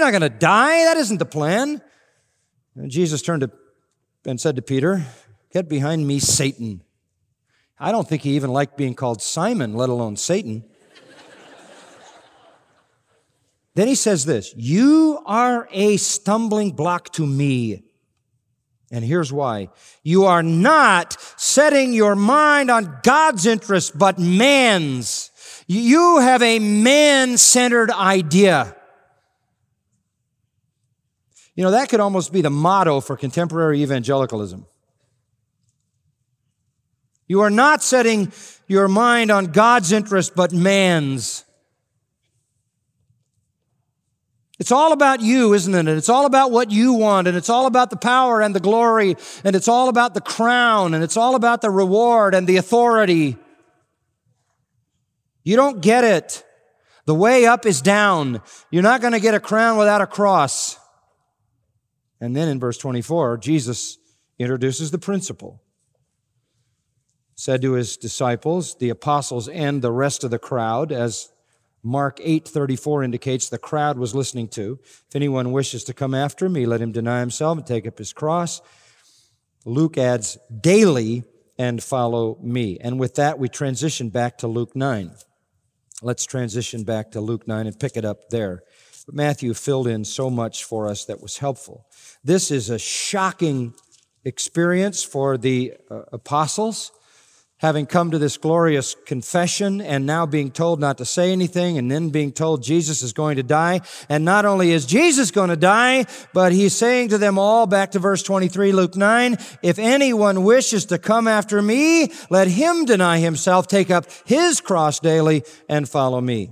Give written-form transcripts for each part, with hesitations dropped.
not going to die. That isn't the plan. And Jesus turned and said to Peter, get behind me, Satan. I don't think he even liked being called Simon, let alone Satan. Then he says this, you are a stumbling block to me. And here's why. You are not setting your mind on God's interest, but man's. You have a man-centered idea. You know, that could almost be the motto for contemporary evangelicalism. You are not setting your mind on God's interest, but man's. It's all about you, isn't it? It's all about what you want, and it's all about the power and the glory, and it's all about the crown, and it's all about the reward and the authority. You don't get it. The way up is down. You're not going to get a crown without a cross. And then in verse 24, Jesus introduces the principle. Said to his disciples, the apostles, and the rest of the crowd, as Mark 8:34 indicates the crowd was listening to. If anyone wishes to come after me, let him deny himself and take up his cross. Luke adds, daily and follow me. And with that, we transition back to Luke 9. Let's transition back to Luke 9 and pick it up there. But Matthew filled in so much for us that was helpful. This is a shocking experience for the apostles, having come to this glorious confession and now being told not to say anything and then being told Jesus is going to die. And not only is Jesus going to die, but he's saying to them all, back to verse 23, Luke 9, if anyone wishes to come after me, let him deny himself, take up his cross daily, and follow me.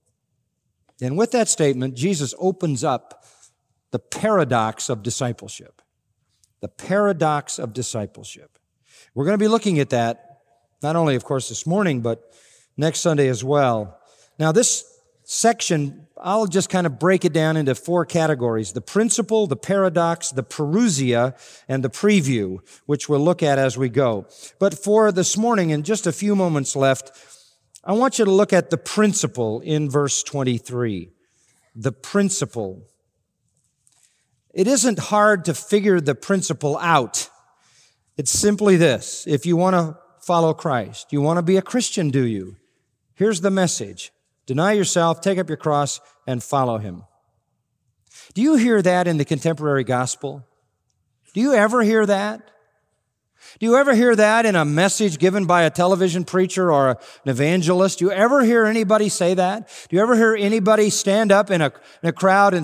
And with that statement, Jesus opens up the paradox of discipleship. The paradox of discipleship. We're going to be looking at that not only, of course, this morning, but next Sunday as well. Now, this section, I'll just kind of break it down into 4 categories: the principle, the paradox, the parousia, and the preview, which we'll look at as we go. But for this morning, in just a few moments left, I want you to look at the principle in verse 23. The principle. It isn't hard to figure the principle out. It's simply this. If you want to follow Christ, you want to be a Christian, do you? Here's the message. Deny yourself, take up your cross, and follow him. Do you hear that in the contemporary gospel? Do you ever hear that? Do you ever hear that in a message given by a television preacher or an evangelist? Do you ever hear anybody say that? Do you ever hear anybody stand up in a crowd and